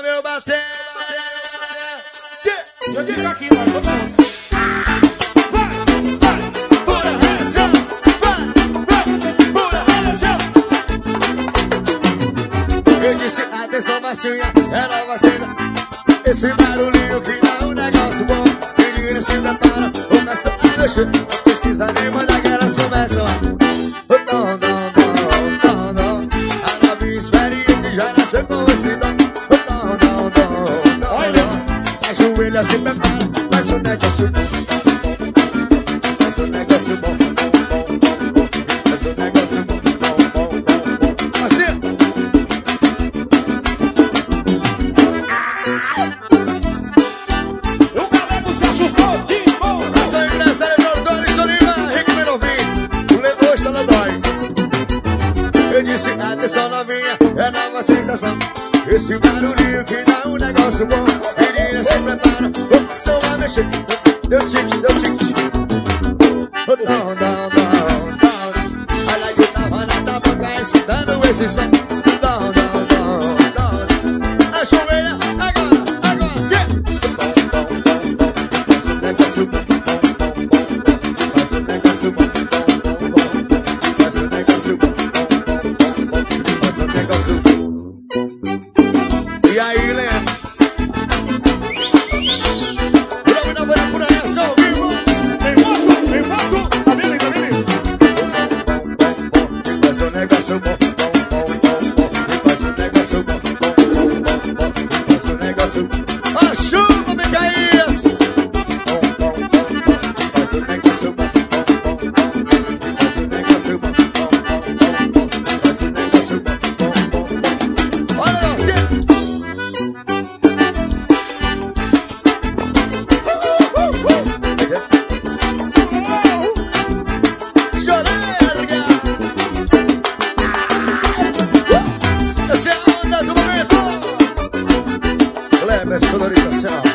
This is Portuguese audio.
meu bater. Eu digo aqui, mano, todo mundo. Pura reação. Pura reação. Eu disse atenção macinha, ela vacina. Esse barulhinho que dá um negócio bom. Menina se prepara, começa a mexer. Não precisa nem mandar que elas começam a a novinha experiente já nasceu com esse dom. Ajoelha, se prepara, faz um negócio bom. Faz um negócio bom. Faz um negócio bom. Assim. O galego se assustou de bom. Essa aí, nessa é o Alisson Lima, Rico Menovim. O Ledor está lá dói. Eu disse atenção novinha, é nova sensação. Esse barulhinho que dá um negócio bom. Menina se prepara, começou a mexer. Deu tique. Olha que tava na boca escutando esse som. Ajoelha, agora, yeah. Faz um negócio bom. Faz um negócio bom. Faz um negócio bom. Faz um negócio bom. E aí, Leandro? Por reação, vivo. Tem foto, tá vendo? Faz um negócio bom. Faz um negócio bom. Faz um negócio bom. A chuva, Micaías. Faz um negócio bom. Faz um negócio bom. Faz um negócio bom. Olha nós, essa é a onda do momento. Leva essa colorida,